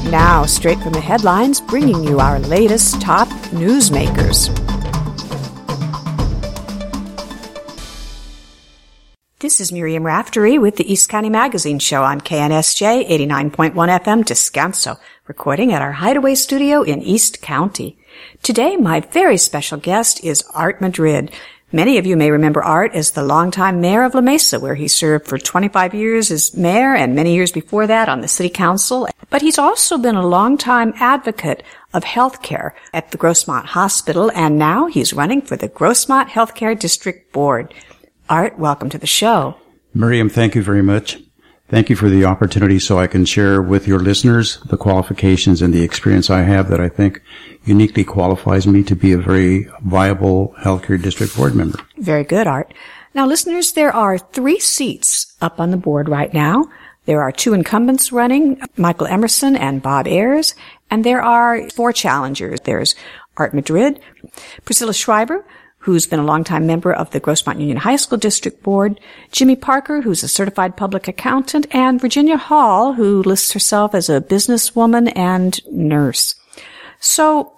Now, straight from the headlines, bringing you our latest top newsmakers. This is Miriam Raftery with the East County Magazine Show on KNSJ 89.1 FM Descanso, recording at our Hideaway studio in East County. Today, my very special guest is Art Madrid. Many of you may remember Art as the longtime mayor of La Mesa, where he served for 25 years as mayor and many years before that on the city council. But he's also been a longtime advocate of healthcare at the Grossmont Hospital, and now he's running for the Grossmont Healthcare District Board. Art, welcome to the show. Miriam, thank you very much. Thank you for the opportunity so I can share with your listeners the qualifications and the experience I have that I think uniquely qualifies me to be a very viable healthcare district board member. Very good, Art. Now, listeners, there are 3 seats up on the board right now. There are 2 incumbents running, Michael Emerson and Bob Ayers, and there are 4 challengers. There's Art Madrid, Priscilla Schreiber, who's been a longtime member of the Grossmont Union High School District Board, Jimmy Parker, who's a certified public accountant, and Virginia Hall, who lists herself as a businesswoman and nurse. So,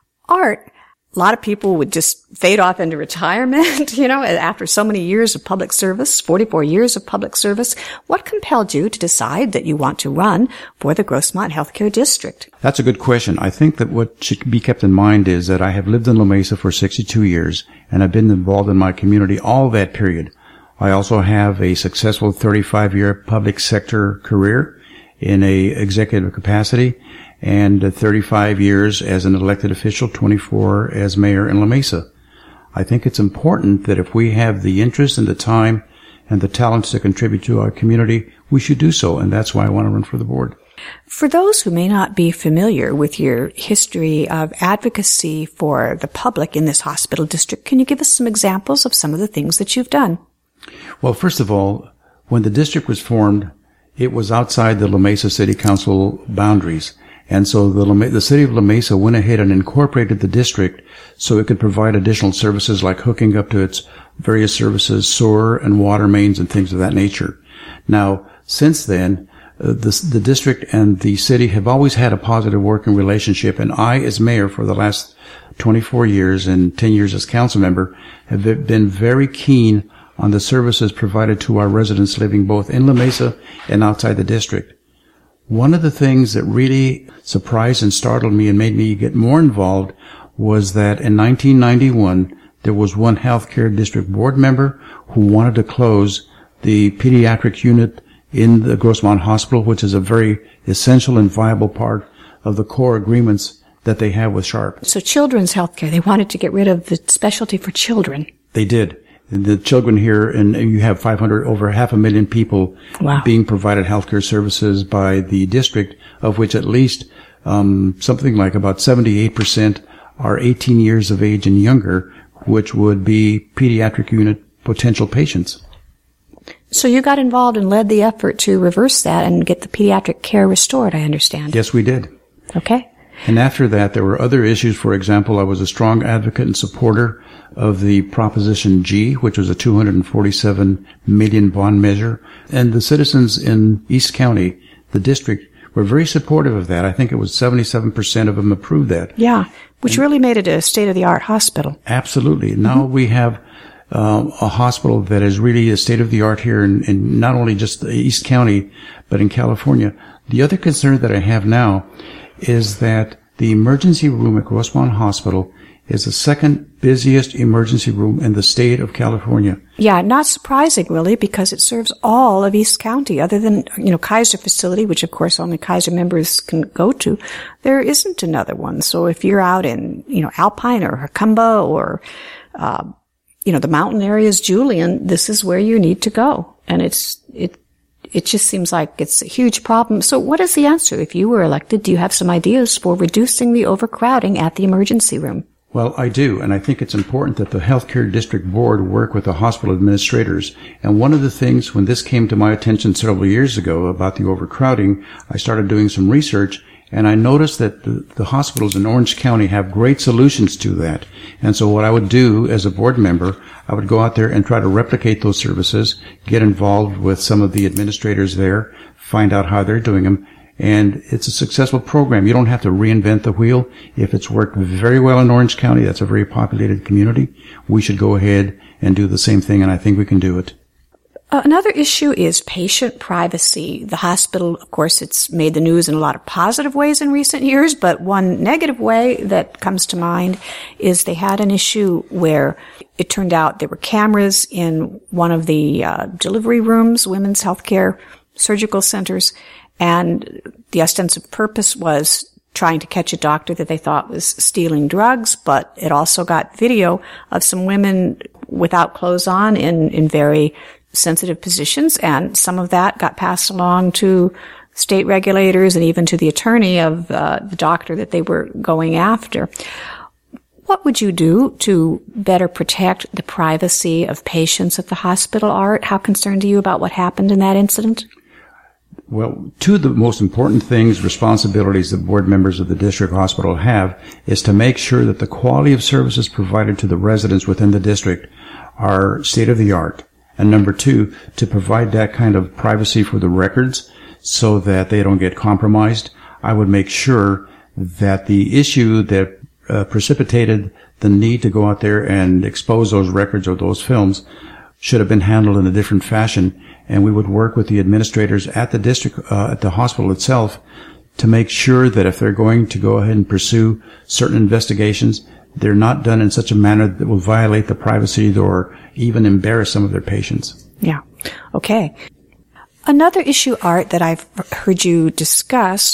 Art, a lot of people would just fade off into retirement, after so many years of public service, 44 years of public service. What compelled you to decide that you want to run for the Grossmont Healthcare District? That's a good question. I think that what should be kept in mind is that I have lived in La Mesa for 62 years, and I've been involved in my community all that period. I also have a successful 35-year public sector career in a executive capacity, and 35 years as an elected official, 24 as mayor in La Mesa. I think it's important that if we have the interest and the time and the talents to contribute to our community, we should do so, and that's why I want to run for the board. For those who may not be familiar with your history of advocacy for the public in this hospital district, can you give us some examples of some of the things that you've done? Well, first of all, when the district was formed, it was outside the La Mesa City Council boundaries. And so the city of La Mesa went ahead and incorporated the district so it could provide additional services like hooking up to its various services, sewer and water mains and things of that nature. Now, since then, the district and the city have always had a positive working relationship, and I, as mayor for the last 24 years and 10 years as council member, have been very keen on the services provided to our residents living both in La Mesa and outside the district. One of the things that really surprised and startled me and made me get more involved was that in 1991, there was one healthcare district board member who wanted to close the pediatric unit in the Grossmont Hospital, which is a very essential and viable part of the core agreements that they have with Sharp. So children's healthcare, they wanted to get rid of the specialty for children. They did. The children here, and you have over 500,000 people being provided healthcare services by the district, of which at least something like about 78% are 18 years of age and younger, which would be pediatric unit potential patients. So you got involved and led the effort to reverse that and get the pediatric care restored, I understand. Yes, we did. Okay. And after that, there were other issues. For example, I was a strong advocate and supporter of the Proposition G, which was a $247 million bond measure. And the citizens in East County, the district, were very supportive of that. I think it was 77% of them approved that. Yeah, which really made it a state-of-the-art hospital. Absolutely. Now we have a hospital that is really a state-of-the-art here in not only just East County, but in California. The other concern that I have now is that the emergency room at Grossmont Hospital is the second busiest emergency room in the state of California. Yeah, not surprising really, because it serves all of East County. Other than, Kaiser facility, which of course only Kaiser members can go to, there isn't another one. So if you're out in, Alpine or Hercumba or, the mountain areas, Julian, this is where you need to go. And it just seems like it's a huge problem. So what is the answer? If you were elected, do you have some ideas for reducing the overcrowding at the emergency room? Well, I do, and I think it's important that the Healthcare District Board work with the hospital administrators. And one of the things, when this came to my attention several years ago about the overcrowding, I started doing some research, and I noticed that the hospitals in Orange County have great solutions to that. And so what I would do as a board member, I would go out there and try to replicate those services, get involved with some of the administrators there, find out how they're doing them, And it's a successful program. You don't have to reinvent the wheel. If it's worked very well in Orange County, that's a very populated community, we should go ahead and do the same thing, and I think we can do it. Another issue is patient privacy. The hospital, of course, it's made the news in a lot of positive ways in recent years, but one negative way that comes to mind is they had an issue where it turned out there were cameras in one of the delivery rooms, women's healthcare surgical centers, and the ostensive purpose was trying to catch a doctor that they thought was stealing drugs, but it also got video of some women without clothes on in very sensitive positions, and some of that got passed along to state regulators and even to the attorney of the doctor that they were going after. What would you do to better protect the privacy of patients at the hospital, Art? How concerned are you about what happened in that incident? Well, two of the most important things, responsibilities that board members of the district hospital have is to make sure that the quality of services provided to the residents within the district are state-of-the-art. And number two, to provide that kind of privacy for the records so that they don't get compromised. I would make sure that the issue that precipitated the need to go out there and expose those records or those films should have been handled in a different fashion. And we would work with the administrators at the district, at the hospital itself, to make sure that if they're going to go ahead and pursue certain investigations, they're not done in such a manner that will violate the privacy or even embarrass some of their patients. Yeah. Okay. Another issue, Art, that I've heard you discuss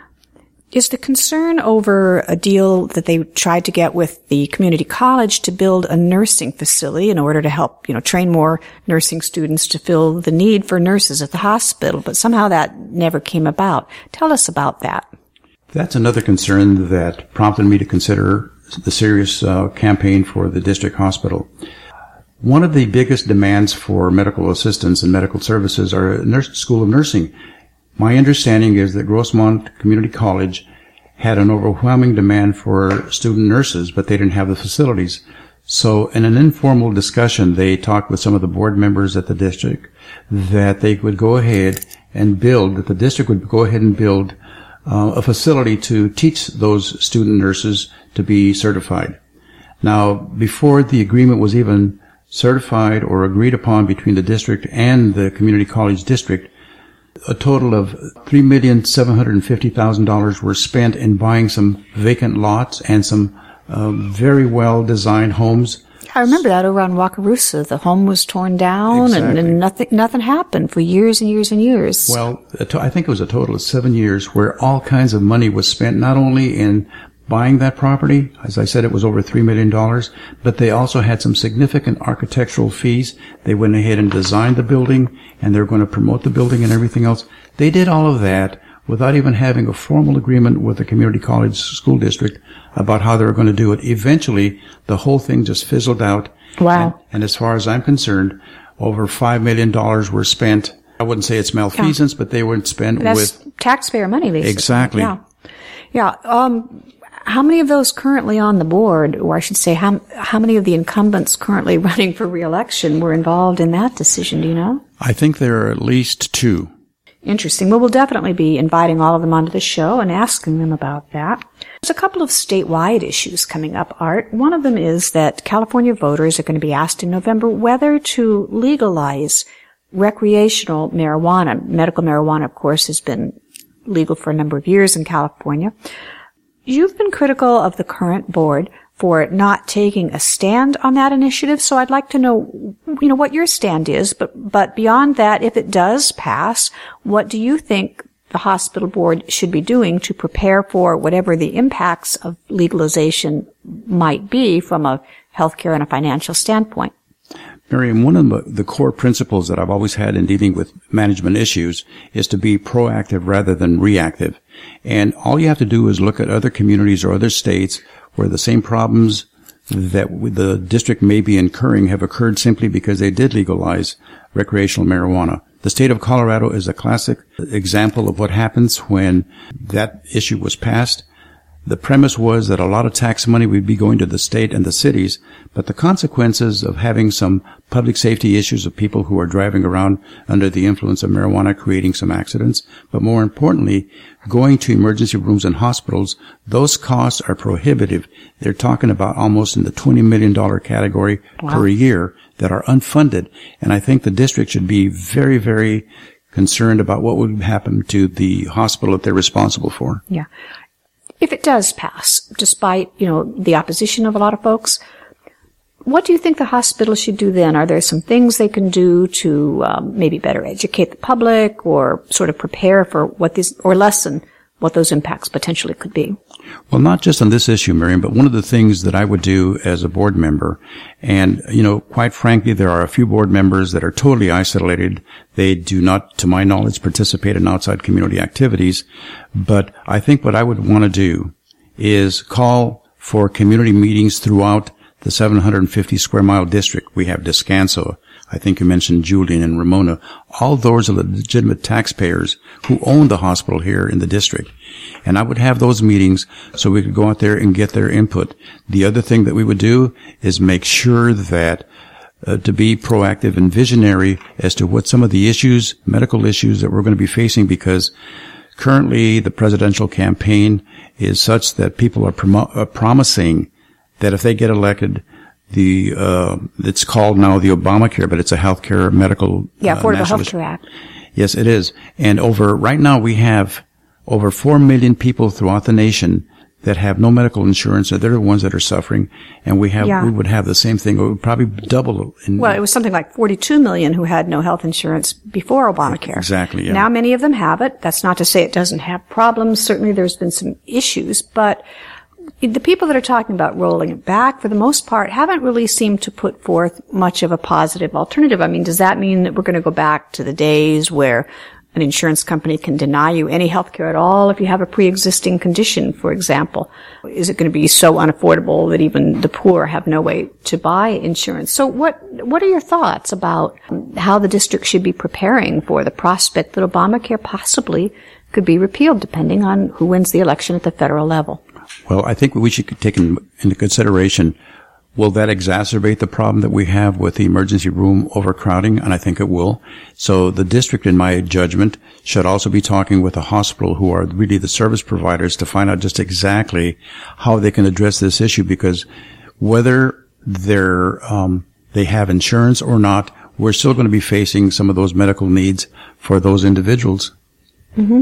is the concern over a deal that they tried to get with the community college to build a nursing facility in order to help, train more nursing students to fill the need for nurses at the hospital. But somehow that never came about. Tell us about that. That's another concern that prompted me to consider the serious campaign for the district hospital. One of the biggest demands for medical assistants and medical services are a school of nursing. My understanding is that Grossmont Community College had an overwhelming demand for student nurses, but they didn't have the facilities. So in an informal discussion, they talked with some of the board members at the district that they would go ahead and build, that the district would go ahead and build a facility to teach those student nurses to be certified. Now, before the agreement was even certified or agreed upon between the district and the community college district, a total of $3,750,000 were spent in buying some vacant lots and some very well-designed homes. I remember that over on Wakarusa. The home was torn down. Exactly. and nothing happened for years and years and years. Well, I think it was a total of 7 years where all kinds of money was spent, not only in buying that property. As I said, it was over $3 million, but they also had some significant architectural fees. They went ahead and designed the building, and they were going to promote the building and everything else. They did all of that without even having a formal agreement with the community college school district about how they were going to do it. Eventually, the whole thing just fizzled out. Wow. And as far as I'm concerned, over $5 million were spent. I wouldn't say it's malfeasance, but they weren't spent That's taxpayer money, basically. Exactly. Yeah. How many of those currently on the board, or I should say, how many of the incumbents currently running for re-election were involved in that decision? Do you know? I think there are at least 2. Interesting. Well, we'll definitely be inviting all of them onto the show and asking them about that. There's a couple of statewide issues coming up, Art. One of them is that California voters are going to be asked in November whether to legalize recreational marijuana. Medical marijuana, of course, has been legal for a number of years in California. You've been critical of the current board for not taking a stand on that initiative, so I'd like to know, what your stand is, but beyond that, if it does pass, what do you think the hospital board should be doing to prepare for whatever the impacts of legalization might be from a healthcare and a financial standpoint? Miriam, one of the core principles that I've always had in dealing with management issues is to be proactive rather than reactive. And all you have to do is look at other communities or other states where the same problems that the district may be incurring have occurred simply because they did legalize recreational marijuana. The state of Colorado is a classic example of what happens when that issue was passed. the premise was that a lot of tax money would be going to the state and the cities, but the consequences of having some public safety issues of people who are driving around under the influence of marijuana creating some accidents, but more importantly, going to emergency rooms and hospitals, those costs are prohibitive. They're talking about almost in the $20 million category per year that are unfunded. And I think the district should be very, very concerned about what would happen to the hospital that they're responsible for. Yeah. If it does pass, despite, the opposition of a lot of folks, what do you think the hospital should do then? Are there some things they can do to maybe better educate the public or sort of prepare for or lessen what those impacts potentially could be? Well, not just on this issue, Miriam, but one of the things that I would do as a board member, and, quite frankly, there are a few board members that are totally isolated. They do not, to my knowledge, participate in outside community activities. But I think what I would want to do is call for community meetings throughout the 750 square mile district. We have Descanso. I think you mentioned Julian and Ramona. All those are legitimate taxpayers who own the hospital here in the district. And I would have those meetings so we could go out there and get their input. The other thing that we would do is make sure that to be proactive and visionary as to what some of the issues, medical issues that we're going to be facing, because currently the presidential campaign is such that people are promising that if they get elected, it's called now the Obamacare, but it's a healthcare medical Affordable Health Care Act. Yes, it is. And right now we have over 4 million people throughout the nation that have no medical insurance, and they're the ones that are suffering. And we would have the same thing. It would probably double. It was something like 42 million who had no health insurance before Obamacare. Exactly, yeah. Now many of them have it. That's not to say it doesn't have problems. Certainly there's been some issues, but the people that are talking about rolling it back, for the most part, haven't really seemed to put forth much of a positive alternative. I mean, does that mean that we're going to go back to the days where an insurance company can deny you any health care at all if you have a pre-existing condition, for example? Is it going to be so unaffordable that even the poor have no way to buy insurance? So what are your thoughts about how the district should be preparing for the prospect that Obamacare possibly could be repealed, depending on who wins the election at the federal level? Well, I think we should take into consideration, will that exacerbate the problem that we have with the emergency room overcrowding? And I think it will. So the district, in my judgment, should also be talking with the hospital, who are really the service providers, to find out just exactly how they can address this issue, because whether they have insurance or not, we're still going to be facing some of those medical needs for those individuals. Mm-hmm.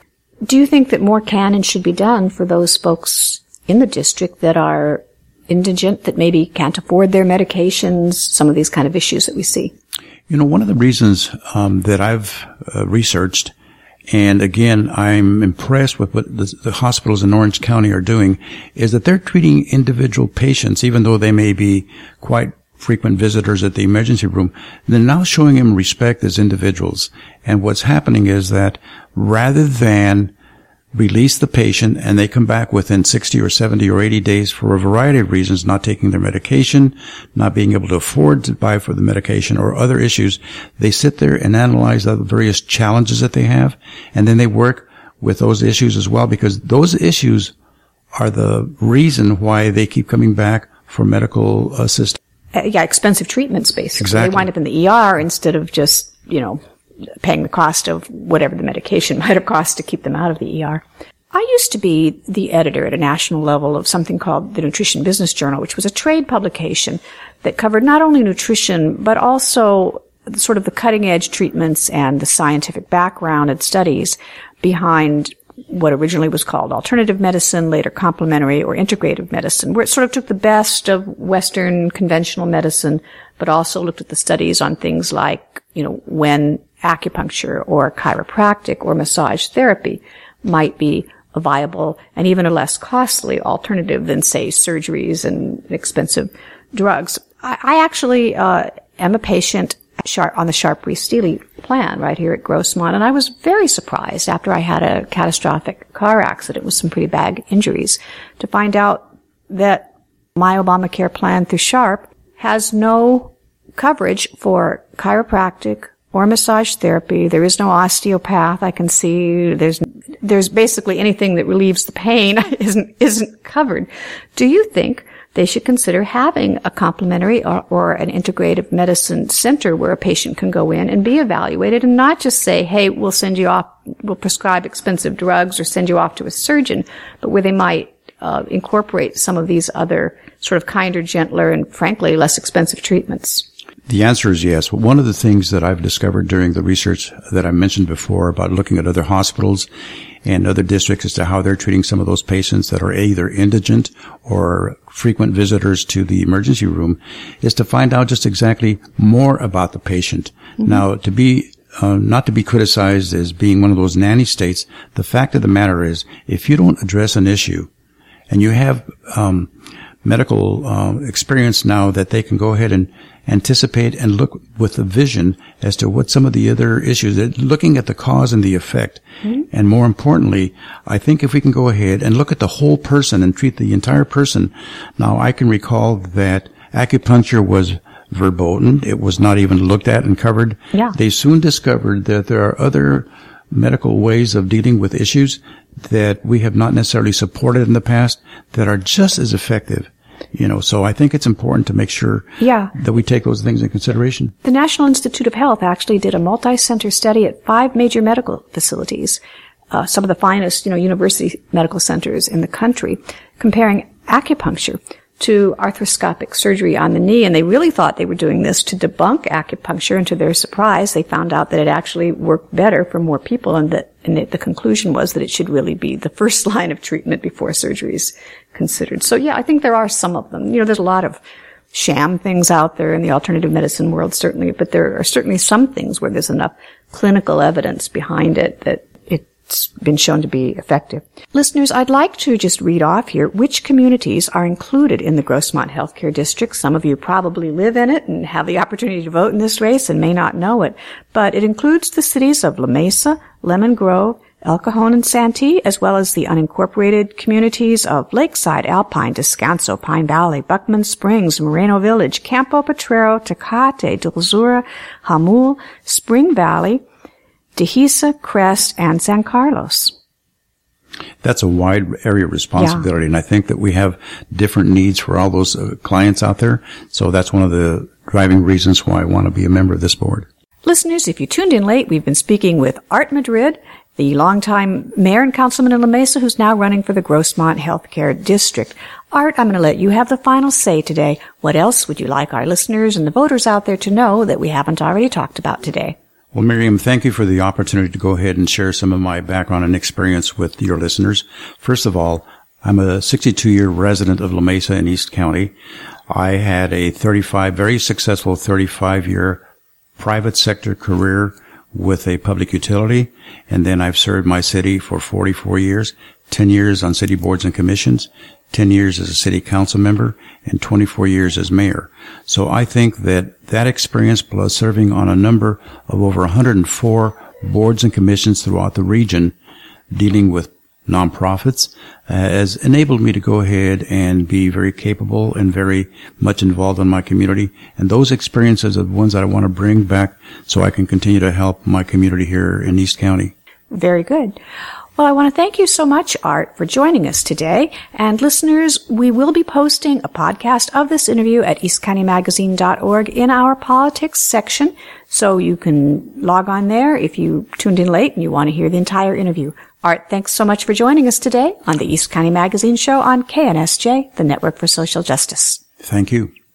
Do you think that more can and should be done for those folks in the district that are indigent, that maybe can't afford their medications, some of these kind of issues that we see? One of the reasons that I've researched, and again, I'm impressed with what the hospitals in Orange County are doing, is that they're treating individual patients, even though they may be quite frequent visitors at the emergency room. They're now showing them respect as individuals. And what's happening is that rather than release the patient and they come back within 60 or 70 or 80 days for a variety of reasons, not taking their medication, not being able to afford to buy for the medication, or other issues, they sit there and analyze the various challenges that they have, and then they work with those issues as well, because those issues are the reason why they keep coming back for medical assistance. Expensive treatments, basically. Exactly. They wind up in the ER instead of just, paying the cost of whatever the medication might have cost to keep them out of the ER. I used to be the editor at a national level of something called the Nutrition Business Journal, which was a trade publication that covered not only nutrition, but also sort of the cutting-edge treatments and the scientific background and studies behind what originally was called alternative medicine, later complementary or integrative medicine, where it sort of took the best of Western conventional medicine, but also looked at the studies on things like, when acupuncture or chiropractic or massage therapy might be a viable and even a less costly alternative than, say, surgeries and expensive drugs. I actually am a patient on the Sharp-Reese-Steely plan right here at Grossmont, and I was very surprised after I had a catastrophic car accident with some pretty bad injuries to find out that my Obamacare plan through Sharp has no coverage for chiropractic or massage therapy. There is no osteopath I can see. There's there's basically anything that relieves the pain isn't covered. Do you think they should consider having a complementary or an integrative medicine center where a patient can go in and be evaluated and not just say, hey, we'll send you off, we'll prescribe expensive drugs or send you off to a surgeon, but where they might incorporate some of these other sort of kinder, gentler, and frankly, less expensive treatments? The answer is yes. One of the things that I've discovered during the research that I mentioned before about looking at other hospitals and other districts as to how they're treating some of those patients that are either indigent or frequent visitors to the emergency room is to find out just exactly more about the patient. Mm-hmm. Now, to be not to be criticized as being one of those nanny states, the fact of the matter is, if you don't address an issue and you have medical experience now that they can go ahead and anticipate and look with a vision as to what some of the other issues, looking at the cause and the effect. Mm-hmm. And more importantly, I think if we can go ahead and look at the whole person and treat the entire person. Now, I can recall that acupuncture was verboten. It was not even looked at and covered. Yeah. They soon discovered that there are other medical ways of dealing with issues that we have not necessarily supported in the past that are just as effective. So I think it's important to make sure that we take those things in consideration. The National Institute of Health actually did a multi-center study at 5 major medical facilities, some of the finest, university medical centers in the country, comparing acupuncture to arthroscopic surgery on the knee, and they really thought they were doing this to debunk acupuncture, and to their surprise, they found out that it actually worked better for more people, and the conclusion was that it should really be the first line of treatment before surgery is considered. So I think there are some of them. There's a lot of sham things out there in the alternative medicine world, certainly, but there are certainly some things where there's enough clinical evidence behind it that it's been shown to be effective. Listeners, I'd like to just read off here which communities are included in the Grossmont Healthcare District. Some of you probably live in it and have the opportunity to vote in this race and may not know it, but it includes the cities of La Mesa, Lemon Grove, El Cajon, and Santee, as well as the unincorporated communities of Lakeside, Alpine, Descanso, Pine Valley, Buckman Springs, Moreno Village, Campo Potrero, Tecate, Dulzura, Jamul, Spring Valley, Dehesa, Crest, and San Carlos. That's a wide area of responsibility, and I think that we have different needs for all those clients out there. So that's one of the driving reasons why I want to be a member of this board. Listeners, if you tuned in late, we've been speaking with Art Madrid, the longtime mayor and councilman in La Mesa, who's now running for the Grossmont Healthcare District. Art, I'm going to let you have the final say today. What else would you like our listeners and the voters out there to know that we haven't already talked about today? Well, Miriam, thank you for the opportunity to go ahead and share some of my background and experience with your listeners. First of all, I'm a 62-year resident of La Mesa in East County. I had a very successful 35-year private sector career with a public utility, and then I've served my city for 44 years, 10 years on city boards and commissions, 10 years as a city council member, and 24 years as mayor. So I think that experience, plus serving on a number of over 104 boards and commissions throughout the region dealing with nonprofits, has enabled me to go ahead and be very capable and very much involved in my community. And those experiences are the ones that I want to bring back so I can continue to help my community here in East County. Very good. Well, I want to thank you so much, Art, for joining us today. And listeners, we will be posting a podcast of this interview at eastcountymagazine.org in our politics section. So you can log on there if you tuned in late and you want to hear the entire interview. Art, thanks so much for joining us today on the East County Magazine Show on KNSJ, the Network for Social Justice. Thank you.